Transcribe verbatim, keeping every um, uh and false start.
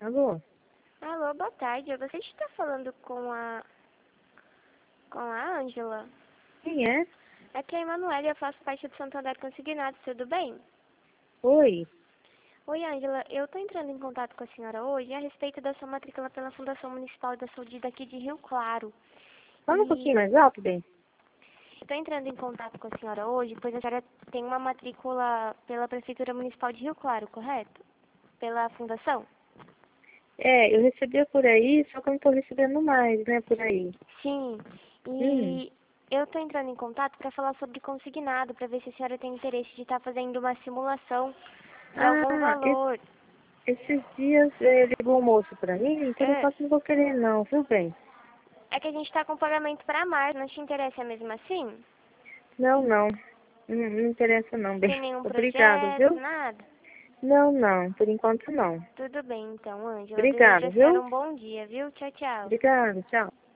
Alô? Alô, boa tarde. Você está falando com a... com a Ângela? Quem é? Aqui é a Emanuele, eu faço parte do Santander Consignado, tudo bem? Oi? Oi, Ângela. Eu estou entrando em contato com a senhora hoje a respeito da sua matrícula pela Fundação Municipal da Saúde daqui de Rio Claro. Fala um E pouquinho mais alto, bem. estou entrando em contato com a senhora hoje, pois a senhora tem uma matrícula pela Prefeitura Municipal de Rio Claro, correto? Pela Fundação? É, eu recebia por aí, só que eu não tô recebendo mais, né, por aí. Sim. Hum. E eu estou entrando em contato para falar sobre consignado, para ver se a senhora tem interesse de estar fazendo uma simulação para algum Ah, es- valor. esses dias eh, ligou um moço pra mim, então É, só que não vou querer não, viu, bem? é que a gente está com pagamento para março, não te interessa mesmo assim? Não, não. Não, não interessa não, bem. Tem nenhum Obrigado, projeto, viu? nada? Não, não, por enquanto não. Tudo bem então, Ângela. Eu desejo Obrigado, a senhora viu? um bom dia, viu? Tchau, tchau. Obrigado, tchau.